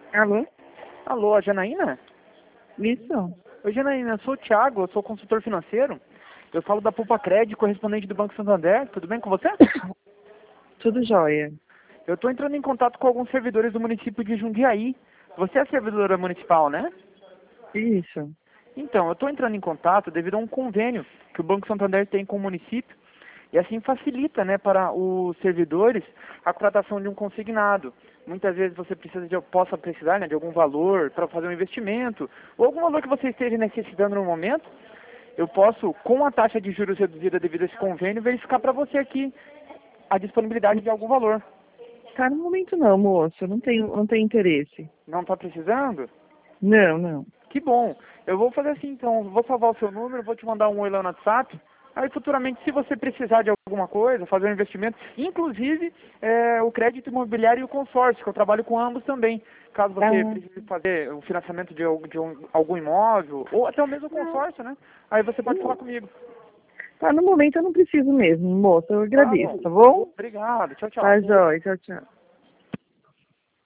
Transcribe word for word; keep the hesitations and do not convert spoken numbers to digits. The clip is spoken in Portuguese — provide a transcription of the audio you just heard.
Alô? Alô, a Janaína? Isso? Oi, Janaína, eu sou o Thiago, eu sou consultor financeiro. Eu falo da Poupa Cred, correspondente do Banco Santander. Tudo bem com você? Tudo jóia. Eu estou entrando em contato com alguns servidores do município de Jundiaí. Você é servidora municipal, né? Isso. Então, eu estou entrando em contato devido a um convênio que o Banco Santander tem com o município. E assim facilita, né, para os servidores a contratação de um consignado. Muitas vezes você precisa de, possa precisar, né, de algum valor para fazer um investimento, ou algum valor que você esteja necessitando no momento. Eu posso, com a taxa de juros reduzida devido a esse convênio, verificar para você aqui a disponibilidade de algum valor. Tá, no momento não, moço. Não tenho, não tenho interesse. Não está precisando? Não, não. Que bom. Eu vou fazer assim, então, vou salvar o seu número, vou te mandar um oi lá no WhatsApp. Aí futuramente, se você precisar de alguma coisa, fazer um investimento, inclusive é, o crédito imobiliário e o consórcio, que eu trabalho com ambos também. Caso você Ah, precise fazer o financiamento de, al- de um- algum imóvel, ou até o mesmo não. consórcio, né? Aí você pode falar comigo. Tá, no momento eu não preciso mesmo, moço. Eu Tá agradeço, bom. tá bom? Obrigado. Tchau, tchau. Tá, jóia. Tchau, tchau.